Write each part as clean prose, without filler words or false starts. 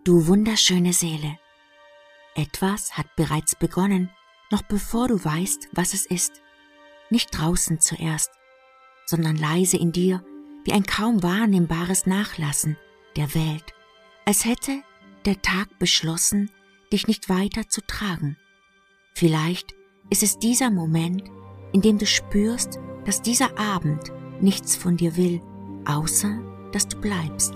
Du wunderschöne Seele, etwas hat bereits begonnen, noch bevor du weißt, was es ist. Nicht draußen zuerst, sondern leise in dir, wie ein kaum wahrnehmbares Nachlassen der Welt, als hätte der Tag beschlossen, dich nicht weiter zu tragen. Vielleicht ist es dieser Moment, in dem du spürst, dass dieser Abend nichts von dir will, außer dass du bleibst.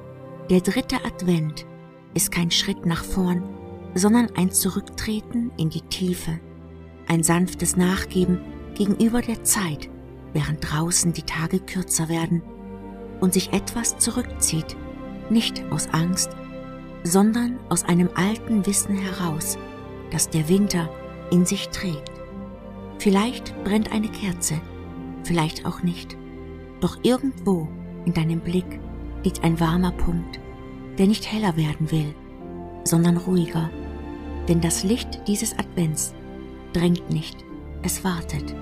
Der 3. Advent ist kein Schritt nach vorn, sondern ein Zurücktreten in die Tiefe, ein sanftes Nachgeben gegenüber der Zeit, während draußen die Tage kürzer werden und sich etwas zurückzieht, nicht aus Angst, sondern aus einem alten Wissen heraus, das der Winter in sich trägt. Vielleicht brennt eine Kerze, vielleicht auch nicht, doch irgendwo in deinem Blick liegt ein warmer Punkt, der nicht heller werden will, sondern ruhiger, denn das Licht dieses Advents drängt nicht, es wartet.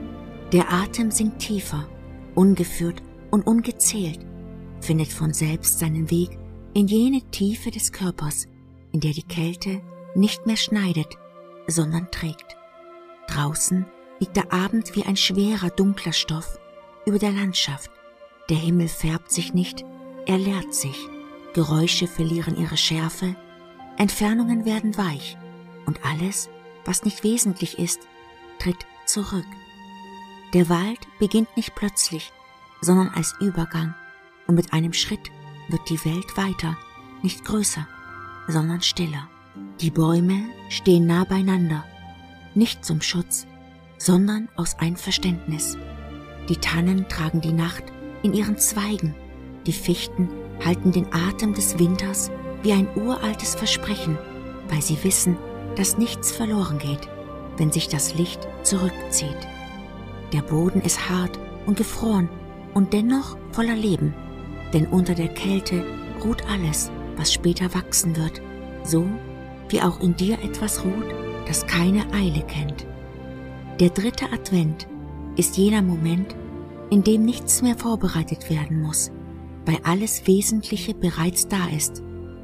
Der Atem sinkt tiefer, ungeführt und ungezählt, findet von selbst seinen Weg in jene Tiefe des Körpers, in der die Kälte nicht mehr schneidet, sondern trägt. Draußen liegt der Abend wie ein schwerer, dunkler Stoff über der Landschaft. Der Himmel färbt sich nicht, er leert sich. Geräusche verlieren ihre Schärfe, Entfernungen werden weich und alles, was nicht wesentlich ist, tritt zurück. Der Wald beginnt nicht plötzlich, sondern als Übergang und mit einem Schritt wird die Welt weiter, nicht größer, sondern stiller. Die Bäume stehen nah beieinander, nicht zum Schutz, sondern aus Einverständnis. Die Tannen tragen die Nacht in ihren Zweigen, die Fichten halten den Atem des Winters wie ein uraltes Versprechen, weil sie wissen, dass nichts verloren geht, wenn sich das Licht zurückzieht. Der Boden ist hart und gefroren und dennoch voller Leben, denn unter der Kälte ruht alles, was später wachsen wird, so wie auch in dir etwas ruht, das keine Eile kennt. Der 3. Advent ist jener Moment, in dem nichts mehr vorbereitet werden muss, weil alles Wesentliche bereits da ist.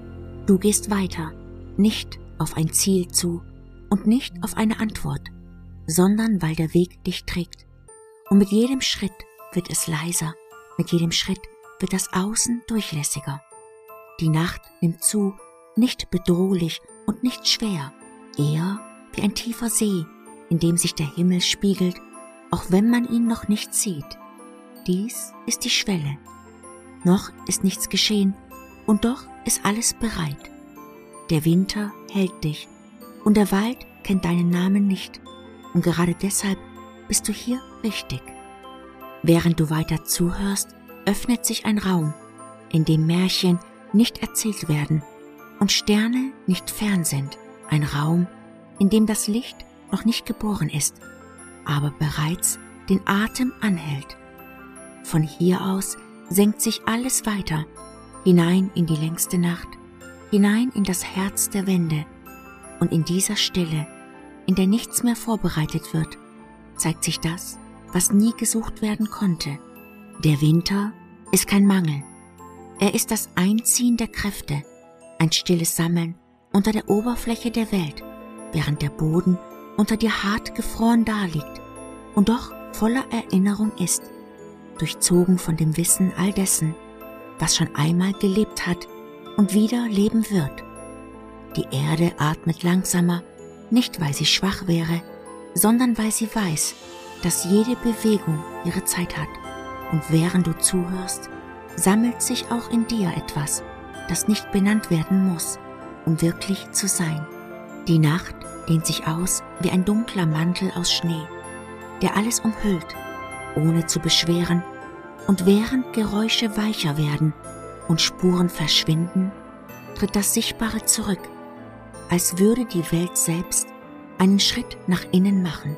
Du gehst weiter, nicht auf ein Ziel zu und nicht auf eine Antwort, sondern weil der Weg dich trägt. Und mit jedem Schritt wird es leiser, mit jedem Schritt wird das Außen durchlässiger. Die Nacht nimmt zu, nicht bedrohlich und nicht schwer, eher wie ein tiefer See, in dem sich der Himmel spiegelt, auch wenn man ihn noch nicht sieht. Dies ist die Schwelle. Noch ist nichts geschehen und doch ist alles bereit. Der Winter hält dich und der Wald kennt deinen Namen nicht und gerade deshalb bist du hier richtig. Während du weiter zuhörst, öffnet sich ein Raum, in dem Märchen nicht erzählt werden und Sterne nicht fern sind. Ein Raum, in dem das Licht noch nicht geboren ist, aber bereits den Atem anhält. Von hier aus senkt sich alles weiter, hinein in die längste Nacht, hinein in das Herz der Wände und in dieser Stille, in der nichts mehr vorbereitet wird, zeigt sich das, was nie gesucht werden konnte. Der Winter ist kein Mangel, er ist das Einziehen der Kräfte, ein stilles Sammeln unter der Oberfläche der Welt, während der Boden unter dir hart gefroren daliegt und doch voller Erinnerung ist, durchzogen von dem Wissen all dessen, was schon einmal gelebt hat und wieder leben wird. Die Erde atmet langsamer, nicht weil sie schwach wäre, sondern weil sie weiß, dass jede Bewegung ihre Zeit hat. Und während du zuhörst, sammelt sich auch in dir etwas, das nicht benannt werden muss, um wirklich zu sein. Die Nacht dehnt sich aus wie ein dunkler Mantel aus Schnee, der alles umhüllt, ohne zu beschweren, und während Geräusche weicher werden und Spuren verschwinden, tritt das Sichtbare zurück, als würde die Welt selbst einen Schritt nach innen machen.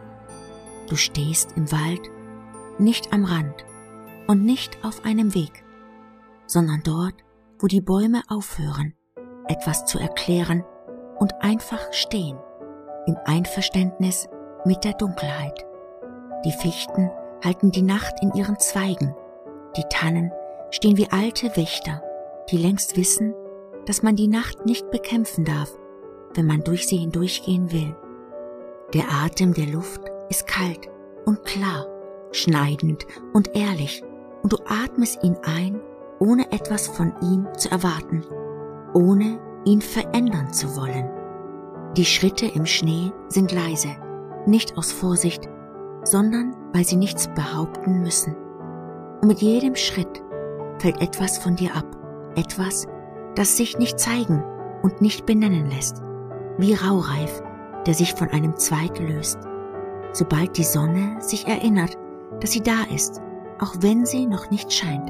Du stehst im Wald, nicht am Rand und nicht auf einem Weg, sondern dort, wo die Bäume aufhören, etwas zu erklären und einfach stehen, im Einverständnis mit der Dunkelheit. Die Fichten halten die Nacht in ihren Zweigen, die Tannen stehen wie alte Wächter, die längst wissen, dass man die Nacht nicht bekämpfen darf, wenn man durch sie hindurchgehen will. Der Atem der Luft ist kalt und klar, schneidend und ehrlich, und du atmest ihn ein, ohne etwas von ihm zu erwarten, ohne ihn verändern zu wollen. Die Schritte im Schnee sind leise, nicht aus Vorsicht, sondern weil sie nichts behaupten müssen. Und mit jedem Schritt fällt etwas von dir ab, etwas, das sich nicht zeigen und nicht benennen lässt, wie Raureif, der sich von einem Zweig löst, sobald die Sonne sich erinnert, dass sie da ist, auch wenn sie noch nicht scheint.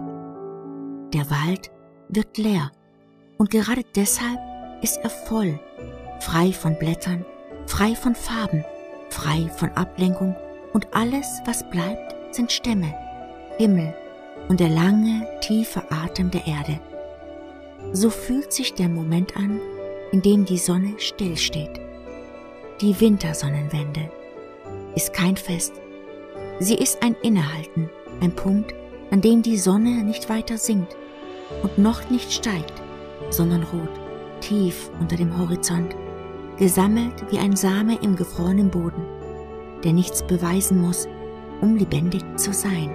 Der Wald wirkt leer, und gerade deshalb ist er voll, frei von Blättern, frei von Farben, frei von Ablenkung, und alles, was bleibt, sind Stämme, Himmel und der lange, tiefe Atem der Erde. So fühlt sich der Moment an, in dem die Sonne stillsteht. Die Wintersonnenwende ist kein Fest. Sie ist ein Innehalten, ein Punkt, an dem die Sonne nicht weiter sinkt und noch nicht steigt, sondern ruht, tief unter dem Horizont, gesammelt wie ein Same im gefrorenen Boden, der nichts beweisen muss, um lebendig zu sein.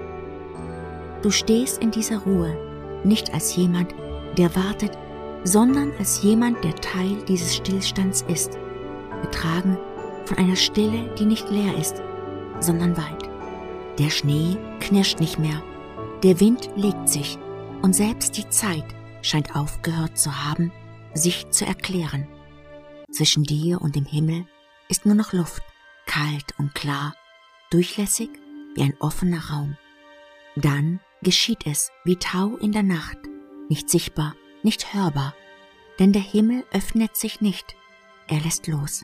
Du stehst in dieser Ruhe nicht als jemand, der wartet, sondern als jemand, der Teil dieses Stillstands ist, getragen von einer Stille, die nicht leer ist, sondern weit. Der Schnee knirscht nicht mehr, der Wind legt sich, und selbst die Zeit scheint aufgehört zu haben, sich zu erklären. Zwischen dir und dem Himmel ist nur noch Luft, kalt und klar, durchlässig wie ein offener Raum. Dann geschieht es wie Tau in der Nacht, nicht sichtbar, nicht hörbar, denn der Himmel öffnet sich nicht, er lässt los.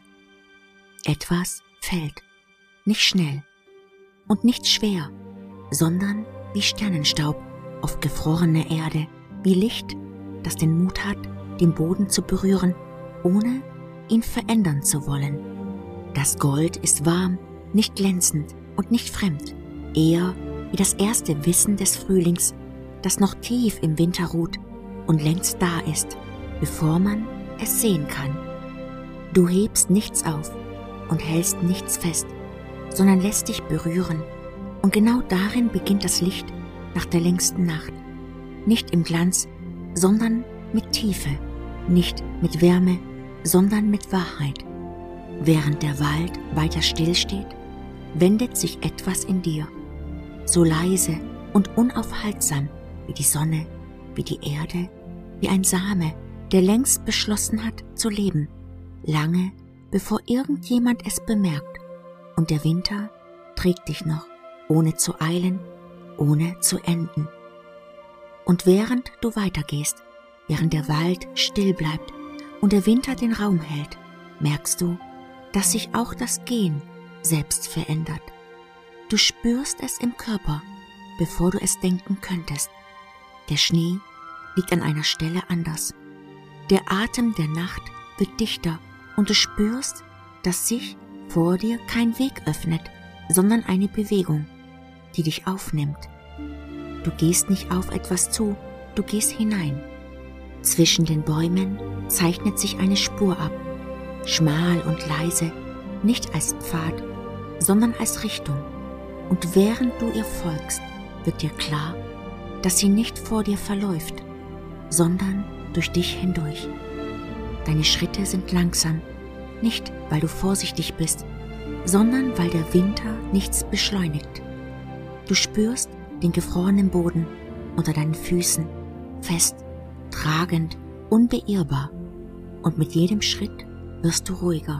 Etwas fällt, nicht schnell und nicht schwer, sondern wie Sternenstaub auf gefrorene Erde, wie Licht, das den Mut hat, den Boden zu berühren, ohne ihn verändern zu wollen. Das Gold ist warm, nicht glänzend und nicht fremd, eher wie das erste Wissen des Frühlings, das noch tief im Winter ruht und längst da ist, bevor man es sehen kann. Du hebst nichts auf und hältst nichts fest, sondern lässt dich berühren, und genau darin beginnt das Licht nach der längsten Nacht, nicht im Glanz, sondern mit Tiefe, nicht mit Wärme, sondern mit Wahrheit. Während der Wald weiter stillsteht, wendet sich etwas in dir, so leise und unaufhaltsam wie die Sonne, wie die Erde, wie ein Same, der längst beschlossen hat zu leben, lange bevor irgendjemand es bemerkt, und der Winter trägt dich noch, ohne zu eilen, ohne zu enden. Und während du weitergehst, während der Wald still bleibt und der Winter den Raum hält, merkst du, dass sich auch das Gehen selbst verändert. Du spürst es im Körper, bevor du es denken könntest. Der Schnee liegt an einer Stelle anders. Der Atem der Nacht wird dichter, und du spürst, dass sich vor dir kein Weg öffnet, sondern eine Bewegung, die dich aufnimmt. Du gehst nicht auf etwas zu, du gehst hinein. Zwischen den Bäumen zeichnet sich eine Spur ab, schmal und leise, nicht als Pfad, sondern als Richtung. Und während du ihr folgst, wird dir klar, dass sie nicht vor dir verläuft, sondern durch dich hindurch. Deine Schritte sind langsam, nicht weil du vorsichtig bist, sondern weil der Winter nichts beschleunigt. Du spürst den gefrorenen Boden unter deinen Füßen, fest, tragend, unbeirrbar, und mit jedem Schritt wirst du ruhiger.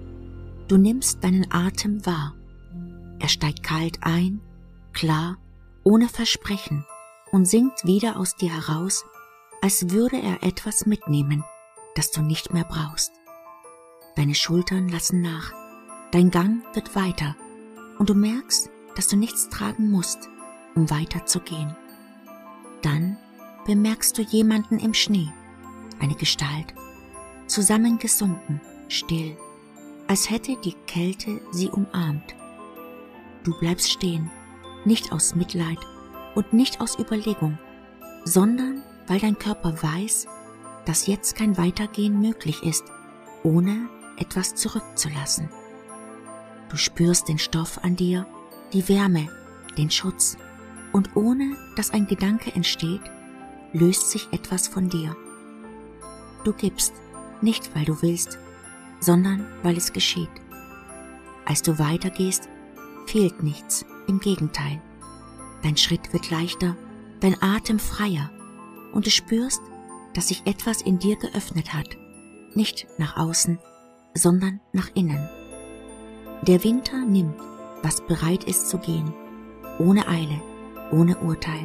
Du nimmst deinen Atem wahr. Er steigt kalt ein, klar, ohne Versprechen, und sinkt wieder aus dir heraus, als würde er etwas mitnehmen, das du nicht mehr brauchst. Deine Schultern lassen nach, dein Gang wird weiter, und du merkst, dass du nichts tragen musst, um weiterzugehen. Dann bemerkst du jemanden im Schnee, eine Gestalt, zusammengesunken, still, als hätte die Kälte sie umarmt. Du bleibst stehen, nicht aus Mitleid und nicht aus Überlegung, sondern weil dein Körper weiß, dass jetzt kein Weitergehen möglich ist, ohne etwas zurückzulassen. Du spürst den Stoff an dir, die Wärme, den Schutz, und ohne dass ein Gedanke entsteht, löst sich etwas von dir. Du gibst, nicht weil du willst, sondern weil es geschieht. Als du weitergehst, fehlt nichts, im Gegenteil. Dein Schritt wird leichter, dein Atem freier, und du spürst, dass sich etwas in dir geöffnet hat, nicht nach außen, sondern nach innen. Der Winter nimmt, was bereit ist zu gehen, ohne Eile, ohne Urteil.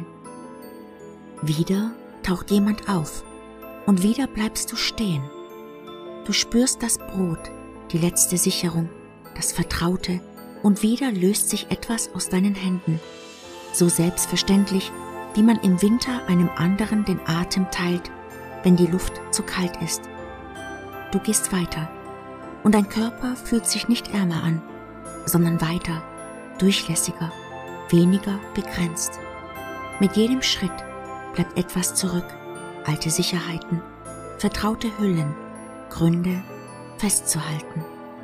Wieder taucht jemand auf und wieder bleibst du stehen. Du spürst das Brot, die letzte Sicherung, das Vertraute, und wieder löst sich etwas aus deinen Händen, so selbstverständlich, wie man im Winter einem anderen den Atem teilt, wenn die Luft zu kalt ist. Du gehst weiter, und dein Körper fühlt sich nicht ärmer an, sondern weiter, durchlässiger, weniger begrenzt. Mit jedem Schritt bleibt etwas zurück, alte Sicherheiten, vertraute Hüllen, Gründe festzuhalten.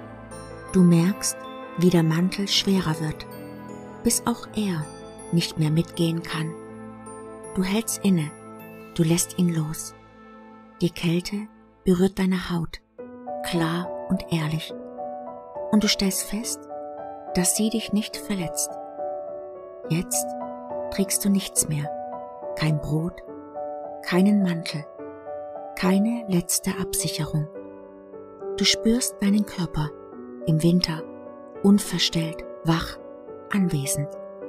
Du merkst, wie der Mantel schwerer wird, bis auch er nicht mehr mitgehen kann. Du hältst inne, du lässt ihn los. Die Kälte berührt deine Haut, klar und ehrlich, und du stellst fest, dass sie dich nicht verletzt. Jetzt trägst du nichts mehr, kein Brot, keinen Mantel, keine letzte Absicherung. Du spürst deinen Körper im Winter, unverstellt, wach, anwesend.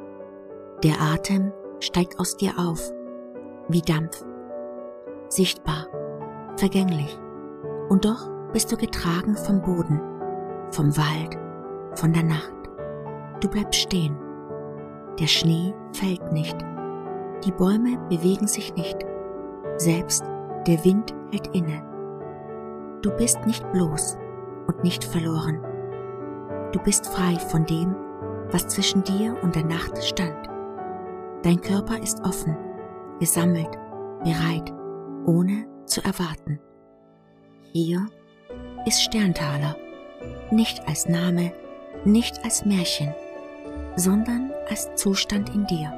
Der Atem steigt aus dir auf, wie Dampf, sichtbar, vergänglich, und doch bist du getragen vom Boden, vom Wald, von der Nacht. Du bleibst stehen. Der Schnee fällt nicht, die Bäume bewegen sich nicht, selbst der Wind hält inne. Du bist nicht bloß und nicht verloren. Du bist frei von dem, was zwischen dir und der Nacht stand. Dein Körper ist offen, gesammelt, bereit, ohne zu erwarten. Hier ist Sterntaler, nicht als Name, nicht als Märchen, sondern als Zustand in dir.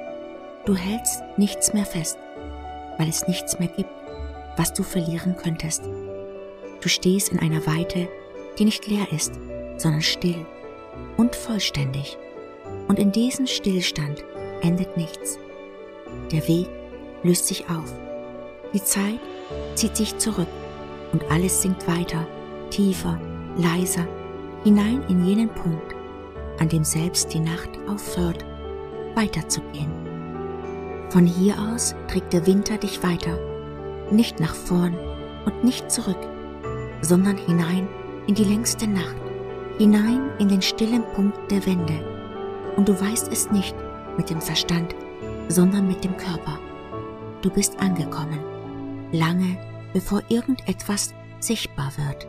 Du hältst nichts mehr fest, weil es nichts mehr gibt, was du verlieren könntest. Du stehst in einer Weite, die nicht leer ist, sondern still und vollständig. Und in diesem Stillstand endet nichts. Der Weg löst sich auf. Die Zeit zieht sich zurück und alles sinkt weiter, tiefer, leiser, hinein in jenen Punkt, an dem selbst die Nacht aufhört, weiterzugehen. Von hier aus trägt der Winter dich weiter, nicht nach vorn und nicht zurück, sondern hinein in die längste Nacht, hinein in den stillen Punkt der Wende. Und du weißt es nicht mit dem Verstand, sondern mit dem Körper. Du bist angekommen, lange bevor irgendetwas sichtbar wird.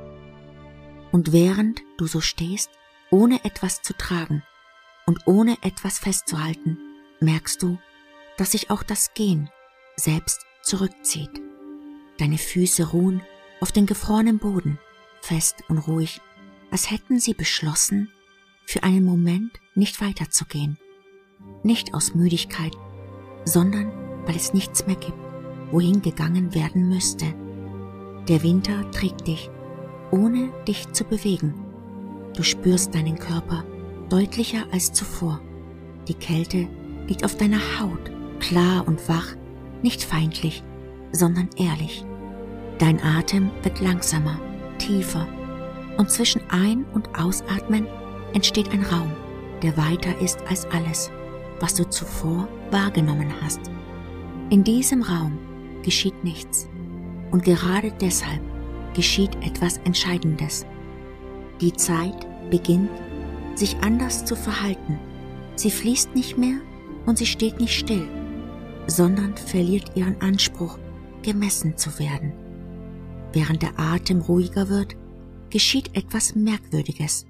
Und während du so stehst, ohne etwas zu tragen und ohne etwas festzuhalten, merkst du, dass sich auch das Gehen selbst zurückzieht. Deine Füße ruhen auf den gefrorenen Boden, fest und ruhig, als hätten sie beschlossen, für einen Moment nicht weiterzugehen. Nicht aus Müdigkeit, sondern weil es nichts mehr gibt, wohin gegangen werden müsste. Der Winter trägt dich, ohne dich zu bewegen. Du spürst deinen Körper deutlicher als zuvor. Die Kälte liegt auf deiner Haut, klar und wach, nicht feindlich, sondern ehrlich. Dein Atem wird langsamer, tiefer, und zwischen Ein- und Ausatmen entsteht ein Raum, der weiter ist als alles, was du zuvor wahrgenommen hast. In diesem Raum geschieht nichts, und gerade deshalb geschieht etwas Entscheidendes. Die Zeit beginnt, sich anders zu verhalten. Sie fließt nicht mehr und sie steht nicht still, sondern verliert ihren Anspruch, gemessen zu werden. Während der Atem ruhiger wird, geschieht etwas Merkwürdiges.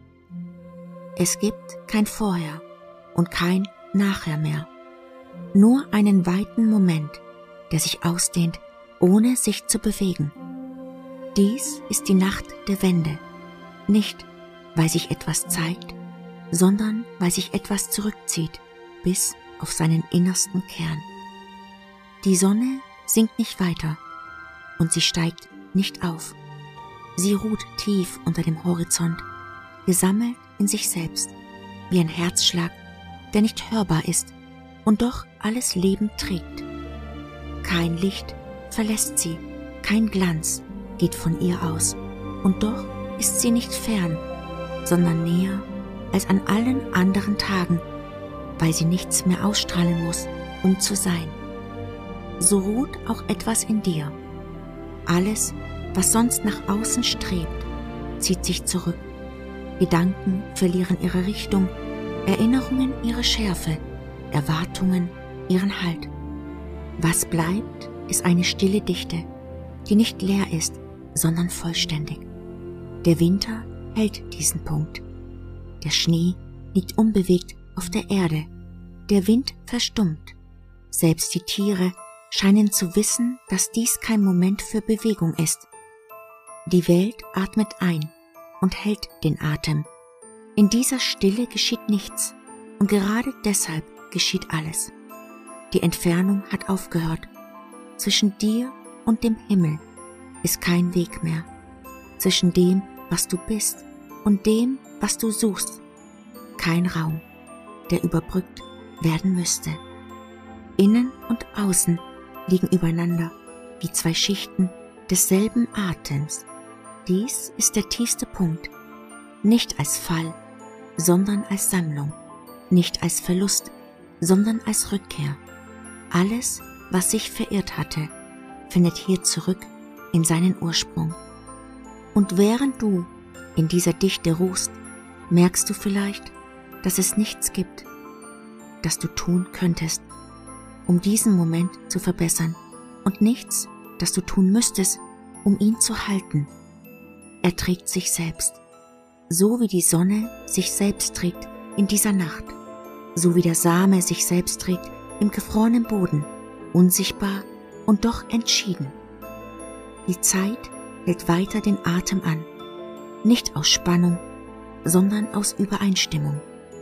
Es gibt kein Vorher und kein Nachher mehr, nur einen weiten Moment, der sich ausdehnt, ohne sich zu bewegen. Dies ist die Nacht der Wende, nicht weil sich etwas zeigt, sondern weil sich etwas zurückzieht bis auf seinen innersten Kern. Die Sonne sinkt nicht weiter und sie steigt nicht auf. Sie ruht tief unter dem Horizont, gesammelt in sich selbst, wie ein Herzschlag, der nicht hörbar ist und doch alles Leben trägt. Kein Licht verlässt sie, kein Glanz geht von ihr aus, und doch ist sie nicht fern, sondern näher als an allen anderen Tagen, weil sie nichts mehr ausstrahlen muss, um zu sein. So ruht auch etwas in dir. Alles, was sonst nach außen strebt, zieht sich zurück. Gedanken verlieren ihre Richtung, Erinnerungen ihre Schärfe, Erwartungen ihren Halt. Was bleibt, ist eine stille Dichte, die nicht leer ist, sondern vollständig. Der Winter hält diesen Punkt. Der Schnee liegt unbewegt auf der Erde. Der Wind verstummt. Selbst die Tiere scheinen zu wissen, dass dies kein Moment für Bewegung ist. Die Welt atmet ein und hält den Atem. In dieser Stille geschieht nichts, und gerade deshalb geschieht alles. Die Entfernung hat aufgehört. Zwischen dir und dem Himmel ist kein Weg mehr. Zwischen dem, was du bist, und dem, was du suchst, kein Raum, der überbrückt werden müsste. Innen und außen liegen übereinander wie zwei Schichten desselben Atems. Dies ist der tiefste Punkt, nicht als Fall, sondern als Sammlung, nicht als Verlust, sondern als Rückkehr. Alles, was sich verirrt hatte, findet hier zurück in seinen Ursprung. Und während du in dieser Dichte ruhst, merkst du vielleicht, dass es nichts gibt, das du tun könntest, um diesen Moment zu verbessern, und nichts, das du tun müsstest, um ihn zu halten. Er trägt sich selbst, so wie die Sonne sich selbst trägt in dieser Nacht, so wie der Same sich selbst trägt im gefrorenen Boden, unsichtbar und doch entschieden. Die Zeit hält weiter den Atem an, nicht aus Spannung, sondern aus Übereinstimmung.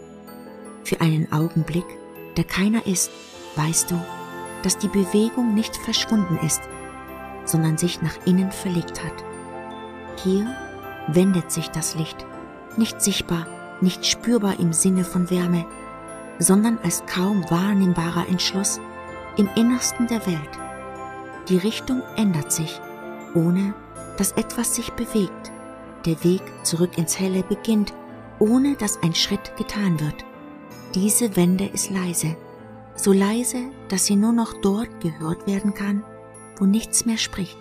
Für einen Augenblick, der keiner ist, weißt du, dass die Bewegung nicht verschwunden ist, sondern sich nach innen verlegt hat. Hier wendet sich das Licht, nicht sichtbar, nicht spürbar im Sinne von Wärme, sondern als kaum wahrnehmbarer Entschluss im Innersten der Welt. Die Richtung ändert sich, ohne dass etwas sich bewegt. Der Weg zurück ins Helle beginnt, ohne dass ein Schritt getan wird. Diese Wende ist leise, so leise, dass sie nur noch dort gehört werden kann, wo nichts mehr spricht.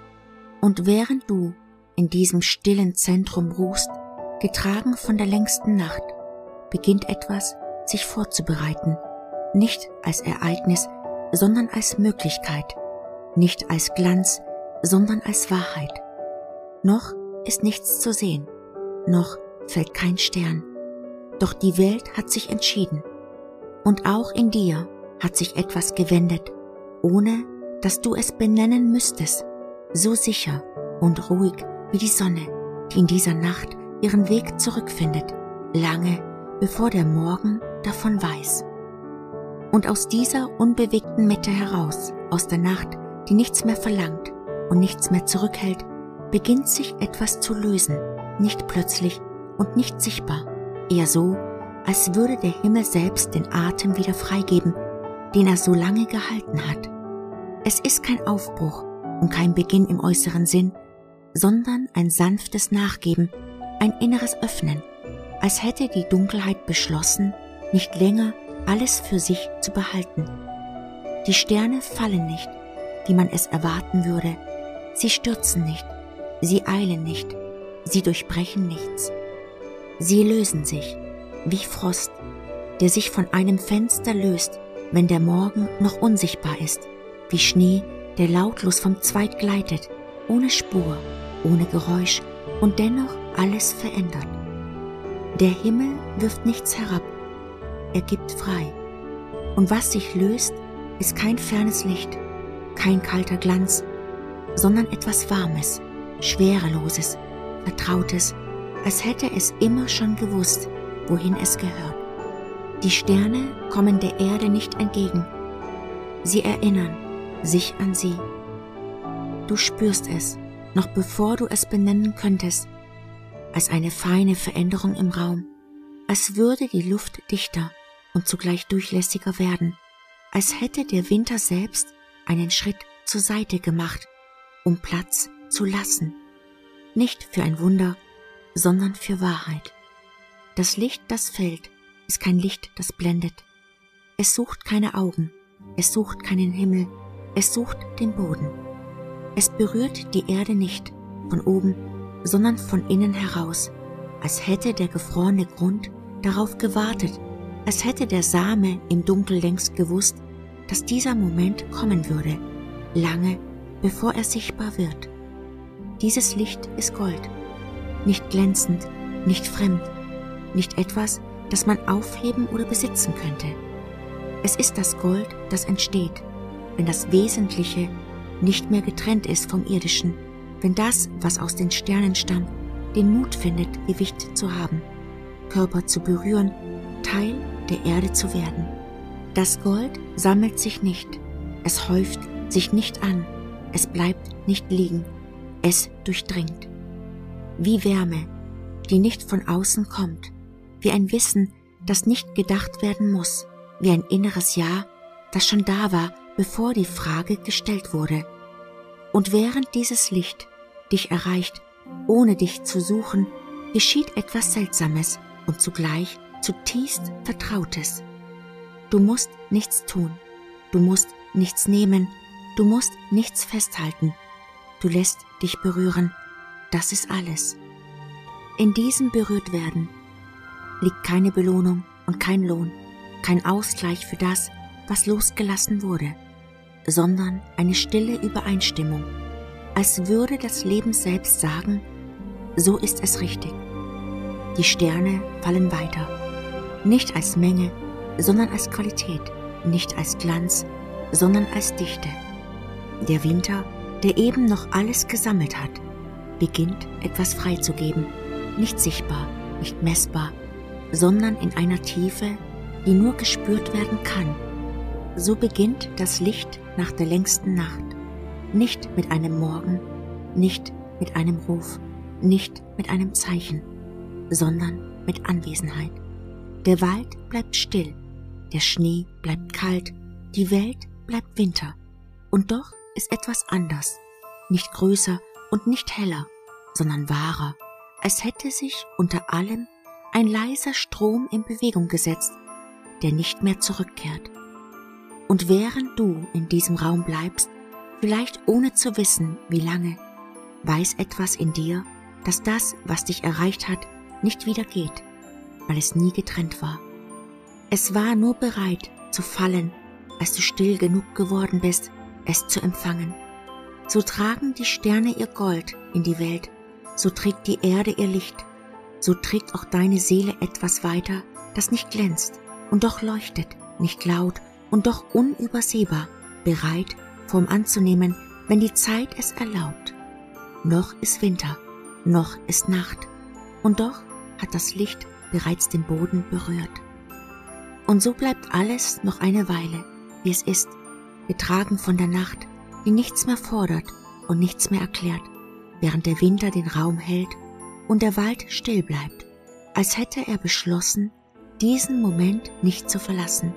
Und während du in diesem stillen Zentrum ruhst, getragen von der längsten Nacht, beginnt etwas, sich vorzubereiten, nicht als Ereignis, sondern als Möglichkeit, nicht als Glanz, sondern als Wahrheit. Noch ist nichts zu sehen, noch fällt kein Stern, doch die Welt hat sich entschieden, und auch in dir hat sich etwas gewendet, ohne dass du es benennen müsstest, so sicher und ruhig wie die Sonne, die in dieser Nacht ihren Weg zurückfindet, lange bevor der Morgen davon weiß. Und aus dieser unbewegten Mitte heraus, aus der Nacht, die nichts mehr verlangt und nichts mehr zurückhält, beginnt sich etwas zu lösen, nicht plötzlich und nicht sichtbar, eher so, als würde der Himmel selbst den Atem wieder freigeben, den er so lange gehalten hat. Es ist kein Aufbruch und kein Beginn im äußeren Sinn, sondern ein sanftes Nachgeben, ein inneres Öffnen, als hätte die Dunkelheit beschlossen, nicht länger alles für sich zu behalten. Die Sterne fallen nicht, wie man es erwarten würde, sie stürzen nicht, sie eilen nicht, sie durchbrechen nichts. Sie lösen sich, wie Frost, der sich von einem Fenster löst, wenn der Morgen noch unsichtbar ist, wie Schnee, der lautlos vom Zweig gleitet, ohne Spur, ohne Geräusch und dennoch alles verändert. Der Himmel wirft nichts herab, er gibt frei. Und was sich löst, ist kein fernes Licht, kein kalter Glanz, sondern etwas Warmes, Schwereloses, Vertrautes, als hätte es immer schon gewusst, wohin es gehört. Die Sterne kommen der Erde nicht entgegen. Sie erinnern sich an sie. Du spürst es, noch bevor du es benennen könntest, als eine feine Veränderung im Raum, als würde die Luft dichter und zugleich durchlässiger werden, als hätte der Winter selbst einen Schritt zur Seite gemacht, um Platz zu lassen. Nicht für ein Wunder, sondern für Wahrheit. Das Licht, das fällt, ist kein Licht, das blendet. Es sucht keine Augen, es sucht keinen Himmel, es sucht den Boden. Es berührt die Erde nicht von oben, sondern von innen heraus, als hätte der gefrorene Grund darauf gewartet, als hätte der Same im Dunkel längst gewusst, dass dieser Moment kommen würde, lange bevor er sichtbar wird. Dieses Licht ist Gold, nicht glänzend, nicht fremd, nicht etwas, das man aufheben oder besitzen könnte. Es ist das Gold, das entsteht, wenn das Wesentliche nicht mehr getrennt ist vom Irdischen, wenn das, was aus den Sternen stammt, den Mut findet, Gewicht zu haben, Körper zu berühren, Teil der Erde zu werden. Das Gold sammelt sich nicht, es häuft sich nicht an, es bleibt nicht liegen, es durchdringt. Wie Wärme, die nicht von außen kommt, wie ein Wissen, das nicht gedacht werden muss, wie ein inneres Ja, das schon da war, bevor die Frage gestellt wurde. Und während dieses Licht dich erreicht, ohne dich zu suchen, geschieht etwas Seltsames und zugleich zutiefst Vertrautes. Du musst nichts tun, du musst nichts nehmen, du musst nichts festhalten, du lässt dich berühren, das ist alles. In diesem Berührtwerden liegt keine Belohnung und kein Lohn, kein Ausgleich für das, was losgelassen wurde, sondern eine stille Übereinstimmung, als würde das Leben selbst sagen, so ist es richtig. Die Sterne fallen weiter, nicht als Menge, sondern als Qualität, nicht als Glanz, sondern als Dichte. Der Winter, der eben noch alles gesammelt hat, beginnt etwas freizugeben, nicht sichtbar, nicht messbar, sondern in einer Tiefe, die nur gespürt werden kann. So beginnt das Licht nach der längsten Nacht, nicht mit einem Morgen, nicht mit einem Ruf, nicht mit einem Zeichen, sondern mit Anwesenheit. Der Wald bleibt still, der Schnee bleibt kalt, die Welt bleibt Winter. Und doch ist etwas anders, nicht größer und nicht heller, sondern wahrer, als hätte sich unter allem ein leiser Strom in Bewegung gesetzt, der nicht mehr zurückkehrt. Und während du in diesem Raum bleibst, vielleicht ohne zu wissen, wie lange, weiß etwas in dir, dass das, was dich erreicht hat, nicht wieder geht, weil es nie getrennt war. Es war nur bereit zu fallen, als du still genug geworden bist, es zu empfangen. So tragen die Sterne ihr Gold in die Welt, so trägt die Erde ihr Licht, so trägt auch deine Seele etwas weiter, das nicht glänzt und doch leuchtet, nicht laut und doch unübersehbar, bereit, Form anzunehmen, wenn die Zeit es erlaubt. Noch ist Winter, noch ist Nacht, und doch hat das Licht bereits den Boden berührt. Und so bleibt alles noch eine Weile, wie es ist, getragen von der Nacht, die nichts mehr fordert und nichts mehr erklärt, während der Winter den Raum hält und der Wald still bleibt, als hätte er beschlossen, diesen Moment nicht zu verlassen.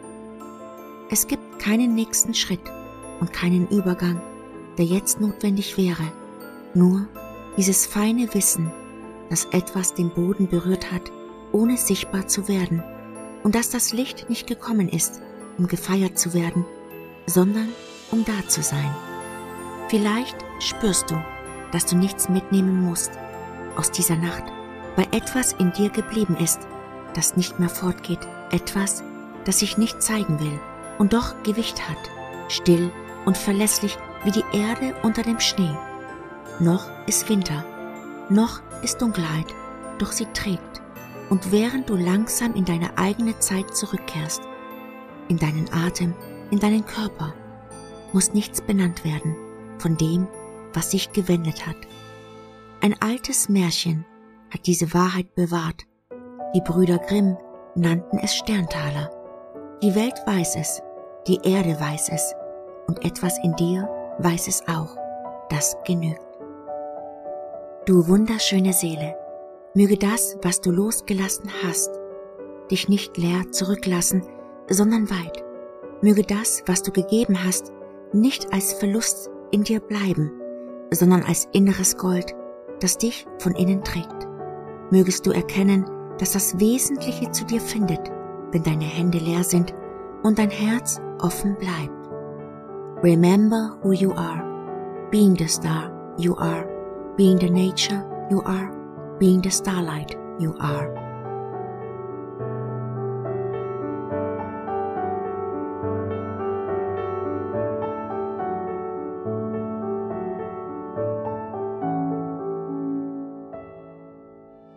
Es gibt keinen nächsten Schritt und keinen Übergang, der jetzt notwendig wäre, nur dieses feine Wissen, dass etwas den Boden berührt hat, ohne sichtbar zu werden, und dass das Licht nicht gekommen ist, um gefeiert zu werden, sondern um da zu sein. Vielleicht spürst du, dass du nichts mitnehmen musst aus dieser Nacht, weil etwas in dir geblieben ist, das nicht mehr fortgeht, etwas, das sich nicht zeigen will und doch Gewicht hat, still und verlässlich wie die Erde unter dem Schnee. Noch ist Winter, noch ist Dunkelheit, doch sie trägt. Und während du langsam in deine eigene Zeit zurückkehrst, in deinen Atem, in deinen Körper, muss nichts benannt werden von dem, was sich gewendet hat. Ein altes Märchen hat diese Wahrheit bewahrt. Die Brüder Grimm nannten es Sterntaler. Die Welt weiß es, die Erde weiß es und etwas in dir weiß es auch. Das genügt. Du wunderschöne Seele, möge das, was du losgelassen hast, dich nicht leer zurücklassen, sondern weit. Möge das, was du gegeben hast, nicht als Verlust in dir bleiben, sondern als inneres Gold, das dich von innen trägt. Mögest du erkennen, dass das Wesentliche zu dir findet, wenn deine Hände leer sind und dein Herz offen bleibt. Remember who you are, being the star you are, being the nature you are, being the starlight you are.